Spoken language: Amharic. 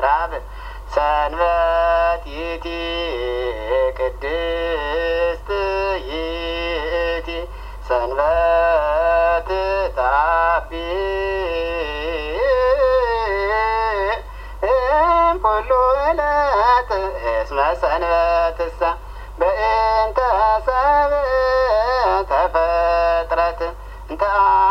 ምዕራብ ሰንበት ይእቲ ቅድስት ይእቲ ሰንበት ተአቢ ኩሉ ዕለት እስመ ሰንበትሰ በእንተ ሰብእ ተፈጥረት እንተ